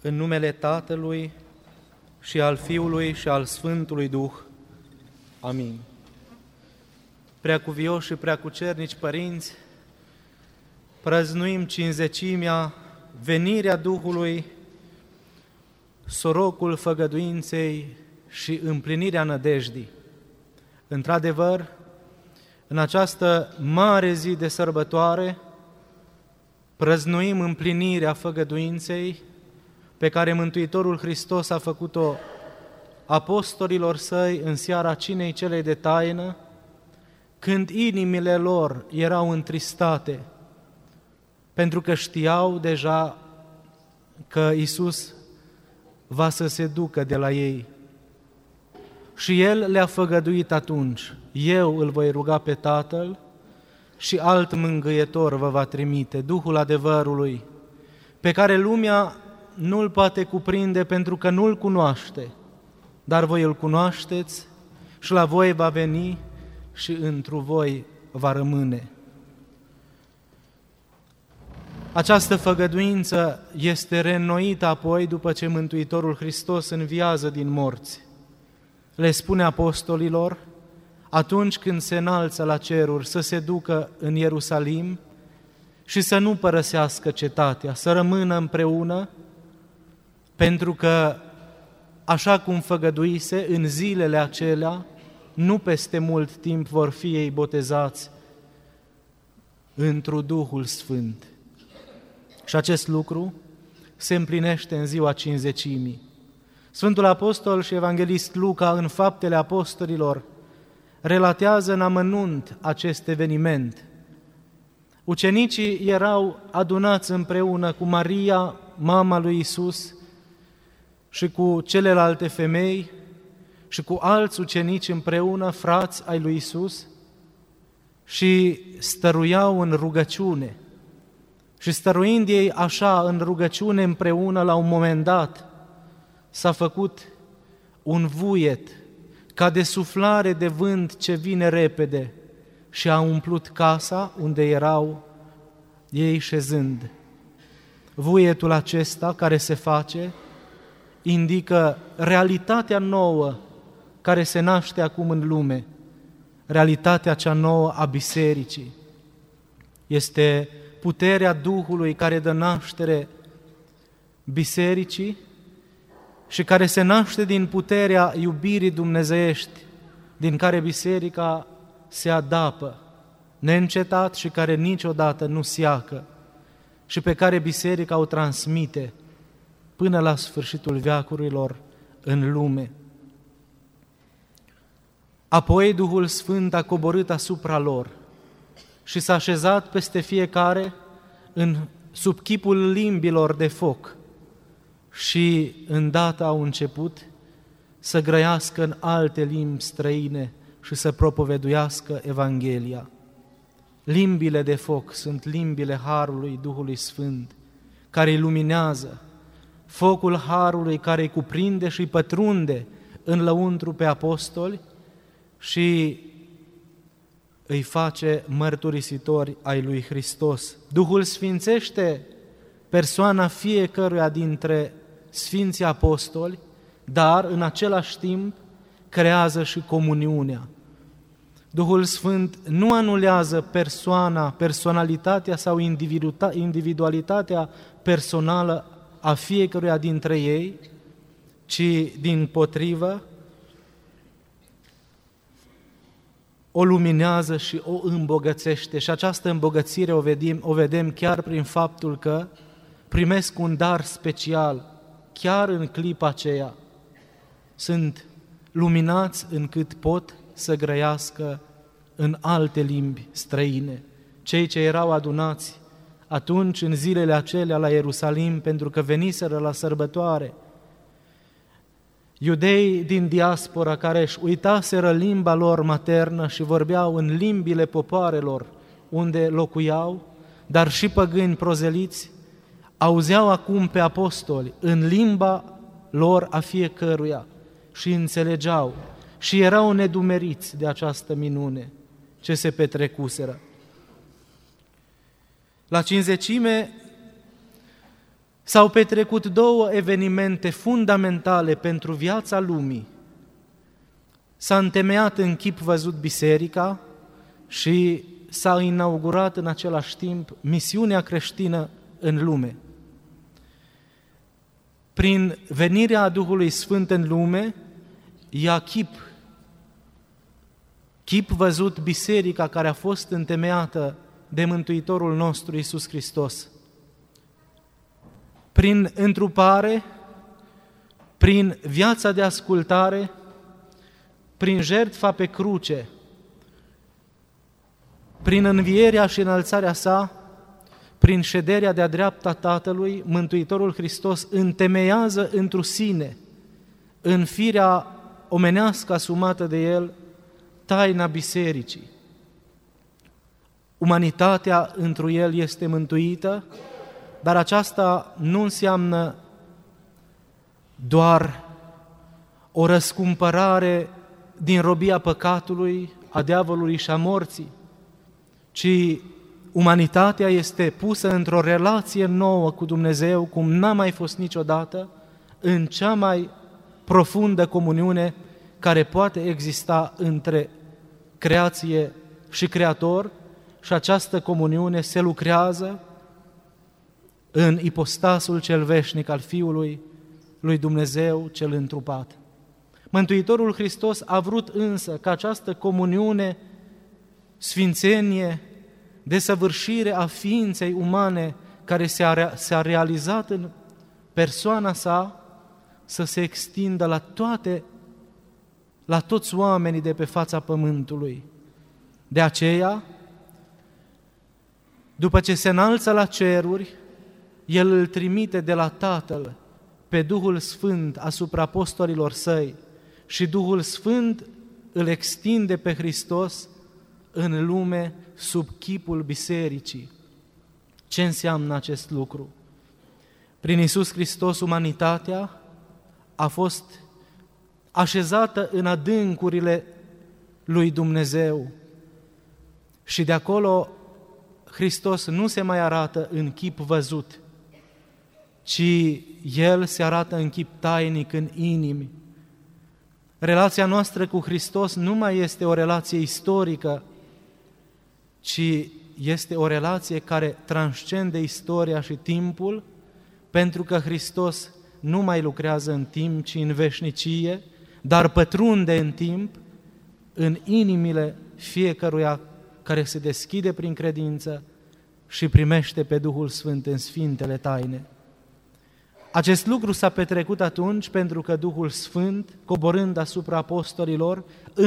În numele Tatălui și al Fiului și al Sfântului Duh. Amin. Preacuvioși și preacucernici părinți, prăznuim cinzecimea, venirea Duhului, sorocul făgăduinței și împlinirea nădejdii. Într-adevăr, în această mare zi de sărbătoare, prăznuim împlinirea făgăduinței pe care Mântuitorul Hristos a făcut-o apostolilor săi în seara cinei celei de taină, când inimile lor erau întristate, pentru că știau deja că Iisus va să se ducă de la ei. Și El le-a făgăduit atunci: eu îl voi ruga pe Tatăl și alt mângâietor vă va trimite, Duhul adevărului, pe care lumea nu-l poate cuprinde pentru că nu-l cunoaște, dar voi îl cunoașteți și la voi va veni și întru voi va rămâne. Această făgăduință este reînnoită apoi după ce Mântuitorul Hristos înviază din morți. Le spune apostolilor, atunci când se înalță la ceruri, să se ducă în Ierusalim și să nu părăsească cetatea, să rămână împreună, pentru că, așa cum făgăduise, în zilele acelea, nu peste mult timp vor fi ei botezați întru Duhul Sfânt. Și acest lucru se împlinește în ziua Cincizecimii. Sfântul Apostol și Evanghelist Luca, în Faptele Apostolilor, relatează în amănunt acest eveniment. Ucenicii erau adunați împreună cu Maria, mama lui Iisus, și cu celelalte femei și cu alți ucenici împreună, frați ai lui Iisus, și stăruiau în rugăciune. Și stăruind ei așa în rugăciune împreună, la un moment dat s-a făcut un vuiet ca de suflare de vânt ce vine repede și a umplut casa unde erau ei șezând. Vuietul acesta care se face indică realitatea nouă care se naște acum în lume, realitatea cea nouă a bisericii. Este puterea Duhului care dă naștere bisericii și care se naște din puterea iubirii dumnezeiești, din care biserica se adapă neîncetat și care niciodată nu seacă și pe care biserica o transmite până la sfârșitul veacurilor în lume. Apoi Duhul Sfânt a coborât asupra lor și s-a așezat peste fiecare sub chipul limbilor de foc și îndată au început să grăiască în alte limbi străine și să propoveduiască Evanghelia. Limbile de foc sunt limbile Harului Duhului Sfânt, care îi luminează, focul Harului care îi cuprinde și îi pătrunde în lăuntru pe apostoli și îi face mărturisitori ai lui Hristos. Duhul sfințește persoana fiecăruia dintre Sfinții Apostoli, dar în același timp creează și comuniunea. Duhul Sfânt nu anulează personalitatea sau individualitatea personală a fiecăruia dintre ei, ci dimpotrivă o luminează și o îmbogățește. Și această îmbogățire o vedem chiar prin faptul că primesc un dar special, chiar în clipa aceea. Sunt luminați încât pot să grăiască în alte limbi străine. Cei ce erau adunați atunci, în zilele acelea, la Ierusalim, pentru că veniseră la sărbătoare, iudei din diaspora care își uitaseră limba lor maternă și vorbeau în limbile popoarelor unde locuiau, dar și păgâni prozeliți, auzeau acum pe apostoli în limba lor a fiecăruia și înțelegeau și erau nedumeriți de această minune ce se petrecuseră. La Cincizecime s-au petrecut două evenimente fundamentale pentru viața lumii. S-a întemeiat în chip văzut biserica și s-a inaugurat în același timp misiunea creștină în lume. Prin venirea Duhului Sfânt în lume, ia chip văzut biserica care a fost întemeiată de Mântuitorul nostru Iisus Hristos. Prin întrupare, prin viața de ascultare, prin jertfa pe cruce, prin învierea și înălțarea sa, prin șederea de-a dreapta Tatălui, Mântuitorul Hristos întemeiază întru sine, în firea omenească asumată de El, taina bisericii. Umanitatea întru El este mântuită, dar aceasta nu înseamnă doar o răscumpărare din robia păcatului, a diavolului și a morții, ci umanitatea este pusă într-o relație nouă cu Dumnezeu, cum n-a mai fost niciodată, în cea mai profundă comuniune care poate exista între creație și Creator, și această comuniune se lucrează în ipostasul cel veșnic al Fiului lui Dumnezeu cel întrupat. Mântuitorul Hristos a vrut însă ca această comuniune, sfințenie, desăvârșire a ființei umane care s-a realizat în persoana sa, să se extindă la toți oamenii de pe fața pământului. De aceea, după ce se înalță la ceruri, El îl trimite de la Tatăl pe Duhul Sfânt asupra apostolilor Săi și Duhul Sfânt îl extinde pe Hristos în lume sub chipul bisericii. Ce înseamnă acest lucru? Prin Iisus Hristos, umanitatea a fost așezată în adâncurile lui Dumnezeu și de acolo Hristos nu se mai arată în chip văzut, ci El se arată în chip tainic în inimi. Relația noastră cu Hristos nu mai este o relație istorică, ci este o relație care transcende istoria și timpul, pentru că Hristos nu mai lucrează în timp, ci în veșnicie, dar pătrunde în timp, în inimile fiecăruia care se deschide prin credință și primește pe Duhul Sfânt în sfintele taine. Acest lucru s-a petrecut atunci pentru că Duhul Sfânt, coborând asupra apostolilor,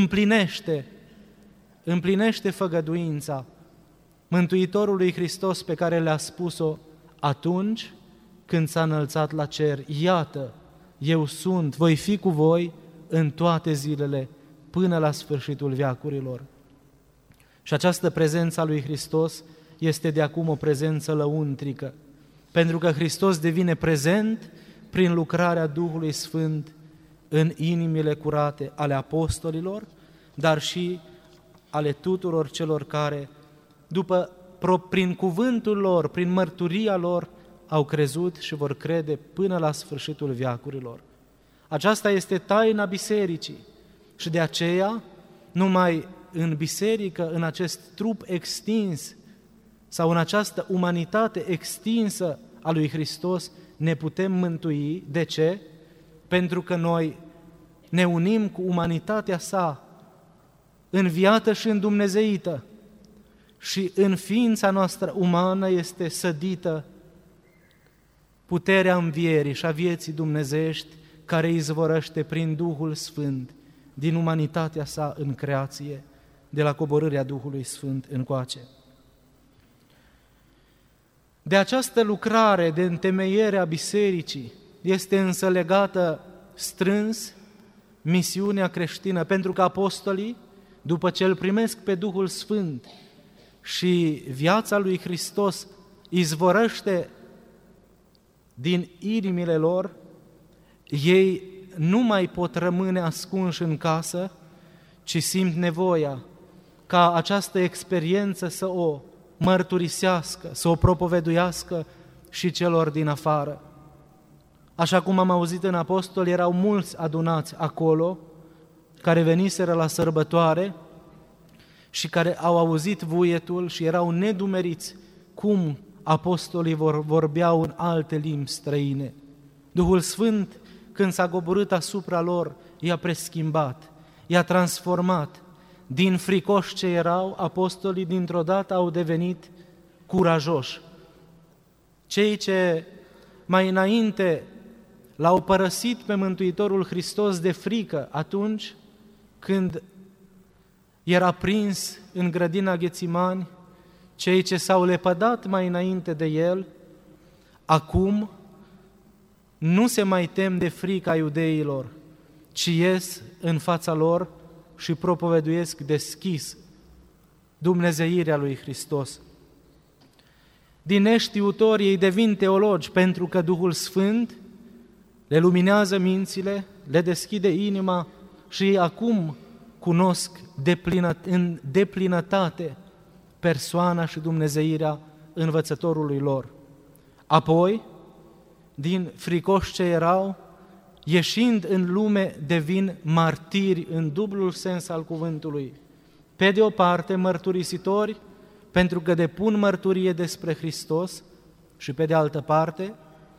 împlinește făgăduința Mântuitorului Hristos pe care le-a spus-o atunci când s-a înălțat la cer. Iată, eu sunt, voi fi cu voi în toate zilele până la sfârșitul veacurilor. Și această prezență a lui Hristos este de acum o prezență lăuntrică, pentru că Hristos devine prezent prin lucrarea Duhului Sfânt în inimile curate ale apostolilor, dar și ale tuturor celor care, prin cuvântul lor, prin mărturia lor, au crezut și vor crede până la sfârșitul veacurilor. Aceasta este taina bisericii și de aceea numai în biserică, în acest trup extins sau în această umanitate extinsă a lui Hristos, ne putem mântui. De ce? Pentru că noi ne unim cu umanitatea sa, înviată și îndumnezeită, și în ființa noastră umană este sădită puterea învierii și a vieții dumnezeiești care izvorăște prin Duhul Sfânt din umanitatea sa în creație, de la coborârea Duhului Sfânt încoace. De această lucrare de întemeiere a bisericii este însă legată strâns misiunea creștină, pentru că apostolii, după ce îl primesc pe Duhul Sfânt și viața lui Hristos izvorăște din inimile lor, ei nu mai pot rămâne ascunși în casă, ci simt nevoia ca această experiență să o mărturisească, să o propoveduiască și celor din afară. Așa cum am auzit în apostoli, erau mulți adunați acolo, care veniseră la sărbătoare și care au auzit vuietul și erau nedumeriți cum apostolii vorbeau în alte limbi străine. Duhul Sfânt, când s-a coborât asupra lor, i-a preschimbat, i-a transformat. Din fricoși ce erau, apostolii dintr-o dată au devenit curajoși. Cei ce mai înainte l-au părăsit pe Mântuitorul Hristos de frică atunci când era prins în grădina Ghețimani, cei ce s-au lepădat mai înainte de el, acum nu se mai tem de frica iudeilor, ci ies în fața lor și propovăduiesc deschis dumnezeirea lui Hristos. Din neștiutori ei devin teologi pentru că Duhul Sfânt le luminează mințile, le deschide inima și ei acum cunosc în deplinătate persoana și dumnezeirea învățătorului lor. Apoi, din fricoși ce erau, ieșind în lume, devin martiri în dublul sens al cuvântului. Pe de o parte, mărturisitori, pentru că depun mărturie despre Hristos, și pe de altă parte,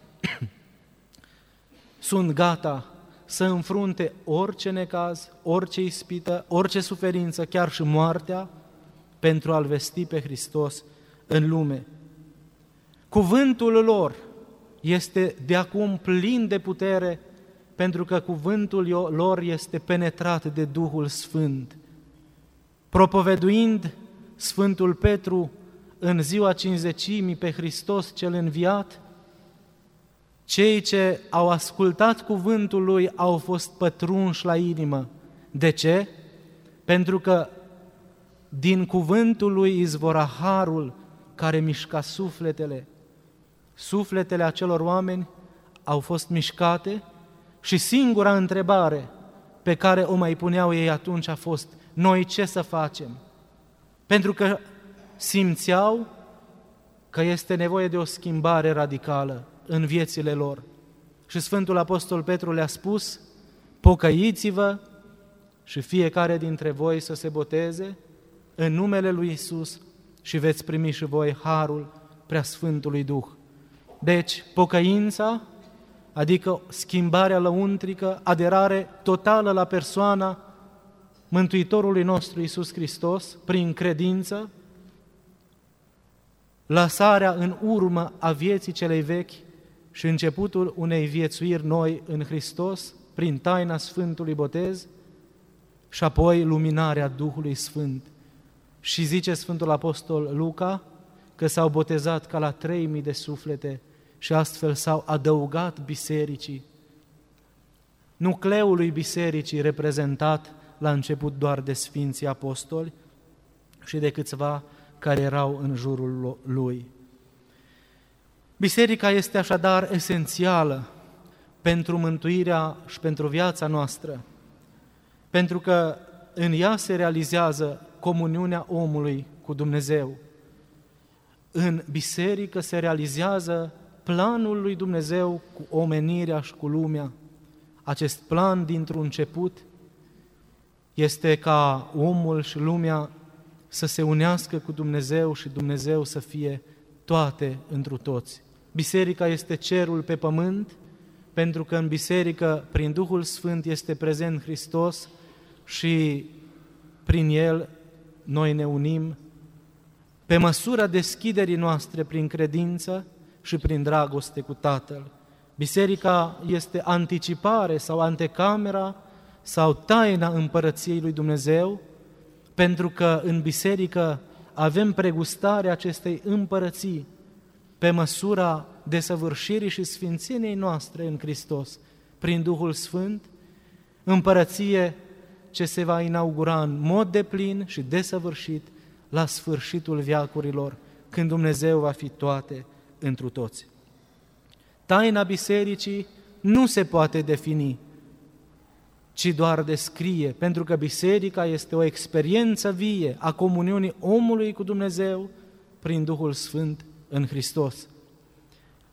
sunt gata să înfrunte orice necaz, orice ispită, orice suferință, chiar și moartea, pentru a-L vesti pe Hristos în lume. Cuvântul lor este de acum plin de putere, pentru că cuvântul lor este penetrat de Duhul Sfânt. Propovăduind Sfântul Petru în ziua Cincizecimii pe Hristos cel înviat, cei ce au ascultat cuvântul lui au fost pătrunși la inimă. De ce? Pentru că din cuvântul lui izvora harul care mișca sufletele. Sufletele acelor oameni au fost mișcate și singura întrebare pe care o mai puneau ei atunci a fost: noi ce să facem? Pentru că simțeau că este nevoie de o schimbare radicală în viețile lor. Și Sfântul Apostol Petru le-a spus: pocăiți-vă și fiecare dintre voi să se boteze în numele lui Iisus și veți primi și voi harul Preasfântului Duh. Deci, pocăința, adică schimbarea lăuntrică, aderare totală la persoana Mântuitorului nostru Iisus Hristos, prin credință, lăsarea în urmă a vieții celei vechi și începutul unei viețuiri noi în Hristos, prin taina Sfântului Botez, și apoi luminarea Duhului Sfânt. Și zice Sfântul Apostol Luca că s-au botezat ca la 3.000 de suflete și astfel s-au adăugat bisericii, nucleului bisericii reprezentat la început doar de Sfinții Apostoli și de câțiva care erau în jurul lui. Biserica este așadar esențială pentru mântuirea și pentru viața noastră, pentru că în ea se realizează comuniunea omului cu Dumnezeu. În biserică se realizează planul lui Dumnezeu cu omenirea și cu lumea. Acest plan dintr-un început este ca omul și lumea să se unească cu Dumnezeu și Dumnezeu să fie toate întru toți. Biserica este cerul pe pământ, pentru că în biserică, prin Duhul Sfânt, este prezent Hristos și prin El noi ne unim pe măsura deschiderii noastre prin credință și prin dragoste cu Tatăl. Biserica este anticipare sau antecamera sau taina împărăției lui Dumnezeu, pentru că în biserică avem pregustarea acestei împărății pe măsura desăvârșirii și sfințeniei noastre în Hristos, prin Duhul Sfânt, împărăție ce se va inaugura în mod deplin și desăvârșit la sfârșitul veacurilor, când Dumnezeu va fi toate întru toți. Taina bisericii nu se poate defini, ci doar descrie, pentru că biserica este o experiență vie a comuniunii omului cu Dumnezeu prin Duhul Sfânt în Hristos.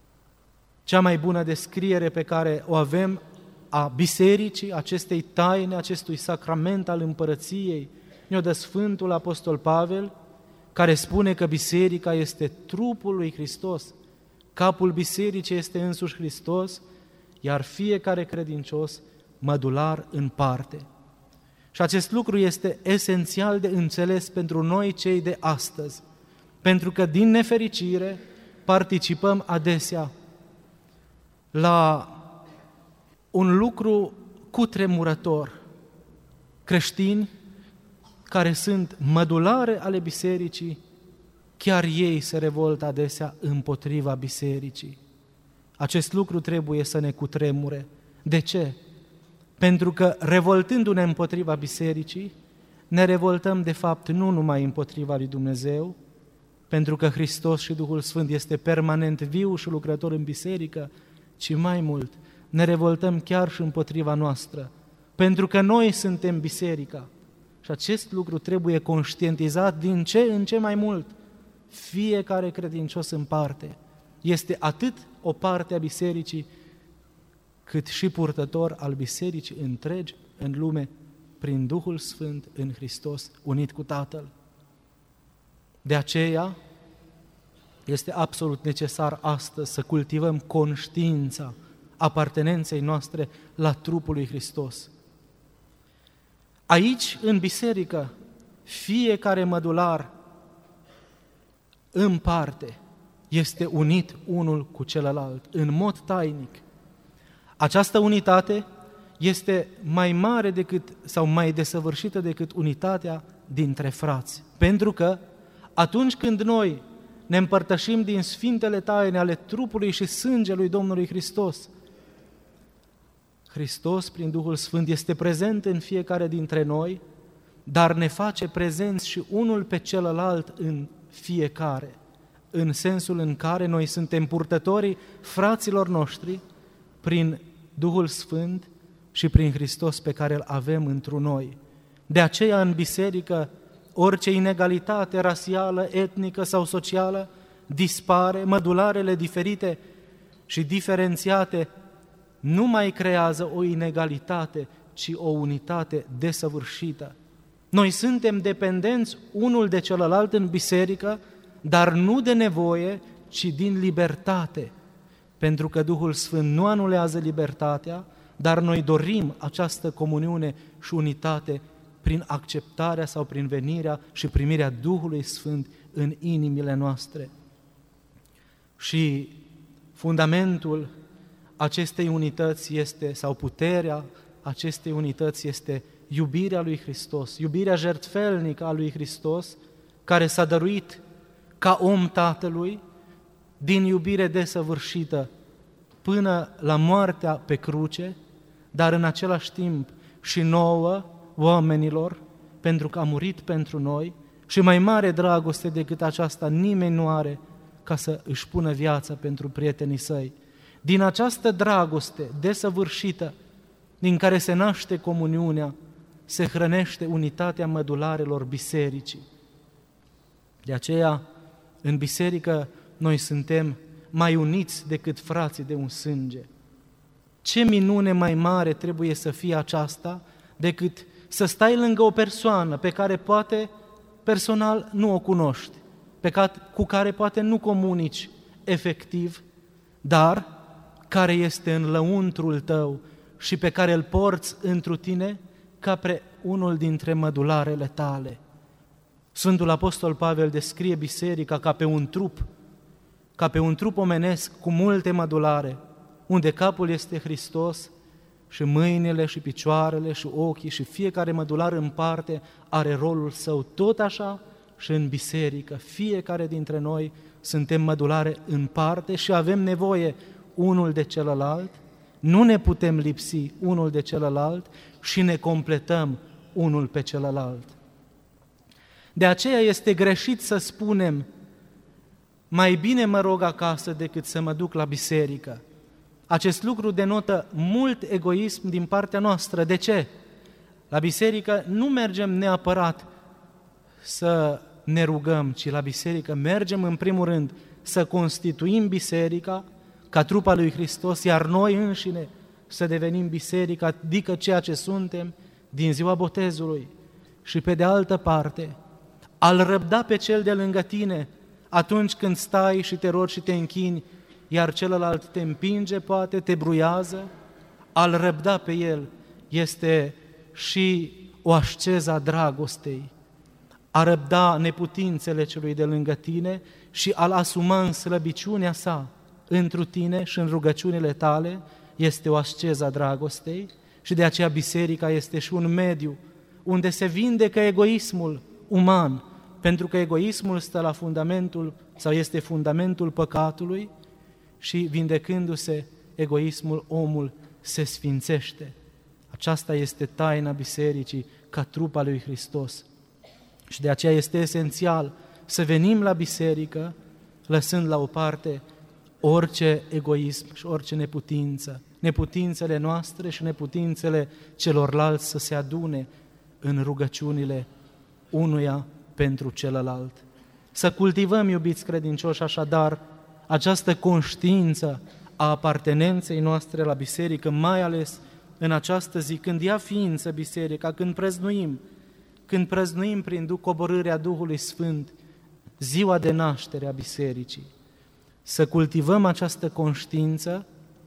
Cea mai bună descriere pe care o avem a bisericii, acestei taine, acestui sacrament al împărăției, ne-o dă Sfântul Apostol Pavel, care spune că biserica este trupul lui Hristos, capul bisericii este însuși Hristos, iar fiecare credincios mădular în parte. Și acest lucru este esențial de înțeles pentru noi cei de astăzi, pentru că din nefericire participăm adesea la un lucru cutremurător. Creștini care sunt mădulare ale bisericii, chiar ei se revoltă adesea împotriva bisericii. Acest lucru trebuie să ne cutremure. De ce? Pentru că revoltându-ne împotriva bisericii, ne revoltăm de fapt nu numai împotriva lui Dumnezeu, pentru că Hristos și Duhul Sfânt este permanent viu și lucrător în biserică, ci mai mult, ne revoltăm chiar și împotriva noastră, pentru că noi suntem biserica. Și acest lucru trebuie conștientizat din ce în ce mai mult. Fiecare credincios în parte este atât o parte a bisericii, cât și purtător al bisericii întregi în lume, prin Duhul Sfânt în Hristos, unit cu Tatăl. De aceea este absolut necesar astăzi să cultivăm conștiința apartenenței noastre la trupul lui Hristos. Aici, în biserică, fiecare mădular în parte este unit unul cu celălalt, în mod tainic. Această unitate este mai mare decât sau mai desăvârșită decât unitatea dintre frați. Pentru că atunci când noi ne împărtășim din sfintele taine ale trupului și sângelui Domnului Hristos, Hristos, prin Duhul Sfânt, este prezent în fiecare dintre noi, dar ne face prezenți și unul pe celălalt în fiecare, în sensul în care noi suntem purtătorii fraților noștri prin Duhul Sfânt și prin Hristos pe care îl avem întru noi. De aceea, în biserică, orice inegalitate rasială, etnică sau socială dispare, mădularele diferite și diferențiate nu mai creează o inegalitate, ci o unitate desăvârșită. Noi suntem dependenți unul de celălalt în biserică, dar nu de nevoie, ci din libertate, pentru că Duhul Sfânt nu anulează libertatea, dar noi dorim această comuniune și unitate prin acceptarea sau prin venirea și primirea Duhului Sfânt în inimile noastre. Și fundamentul acestei unități este, sau puterea acestei unități este iubirea lui Hristos, iubirea jertfelnică a lui Hristos, care s-a dăruit ca om Tatălui, din iubire desăvârșită până la moartea pe cruce, dar în același timp și nouă, oamenilor, pentru că a murit pentru noi, și mai mare dragoste decât aceasta nimeni nu are ca să își pună viața pentru prietenii săi. Din această dragoste desăvârșită, din care se naște comuniunea, se hrănește unitatea mădularelor bisericii. De aceea, în biserică, noi suntem mai uniți decât frații de un sânge. Ce minune mai mare trebuie să fie aceasta decât să stai lângă o persoană pe care poate personal nu o cunoști, cu care poate nu comunici efectiv, dar care este în lăuntrul tău și pe care îl porți întru tine ca pe unul dintre mădularele tale. Sfântul Apostol Pavel descrie biserica ca pe un trup omenesc cu multe mădulare, unde capul este Hristos și mâinile și picioarele și ochii și fiecare mădular în parte are rolul său. Tot așa și în biserică, fiecare dintre noi suntem mădulare în parte și avem nevoie unul de celălalt, nu ne putem lipsi unul de celălalt și ne completăm unul pe celălalt. De aceea este greșit să spunem, mai bine mă rog acasă decât să mă duc la biserică. Acest lucru denotă mult egoism din partea noastră. De ce? La biserică nu mergem neapărat să ne rugăm, ci la biserică mergem în primul rând să constituim biserica ca trup al lui Hristos, iar noi înșine să devenim biserică, adică ceea ce suntem din ziua botezului. Și pe de altă parte, a-L răbda pe cel de lângă tine atunci când stai și te rogi și te închini, iar celălalt te împinge, poate, te bruiază, a-L răbda pe el este și o asceză a dragostei. A răbda neputințele celui de lângă tine și a-L asuma în slăbiciunea sa întru tine și în rugăciunile tale este o asceză a dragostei și de aceea biserica este și un mediu unde se vindecă egoismul uman, pentru că egoismul stă la fundamentul sau este fundamentul păcatului și vindecându-se egoismul, omul se sfințește. Aceasta este taina bisericii ca trup al lui Hristos. Și de aceea este esențial să venim la biserică lăsând la o parte orice egoism și orice neputință, neputințele noastre și neputințele celorlalți să se adune în rugăciunile unuia pentru celălalt. Să cultivăm, iubiți credincioși, așadar, această conștiință a apartenenței noastre la biserică, mai ales în această zi, când ia ființă biserica, când prăznuim prin coborârea Duhului Sfânt ziua de naștere a bisericii. Să cultivăm această conștiință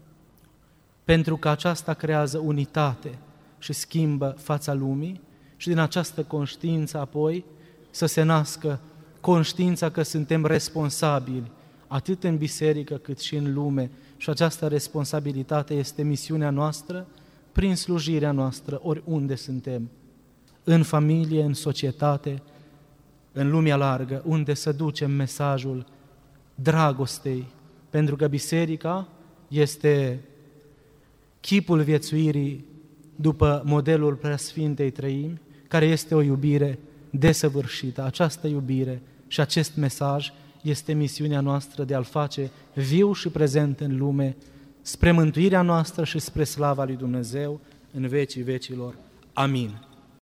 pentru că aceasta creează unitate și schimbă fața lumii și din această conștiință apoi să se nască conștiința că suntem responsabili atât în biserică cât și în lume și această responsabilitate este misiunea noastră prin slujirea noastră oriunde suntem, în familie, în societate, în lumea largă, unde să ducem mesajul dragostei, pentru că biserica este chipul viețuirii după modelul Preasfintei Treimi, care este o iubire desăvârșită. Această iubire și acest mesaj este misiunea noastră de a-l face viu și prezent în lume, spre mântuirea noastră și spre slava lui Dumnezeu în vecii vecilor. Amin.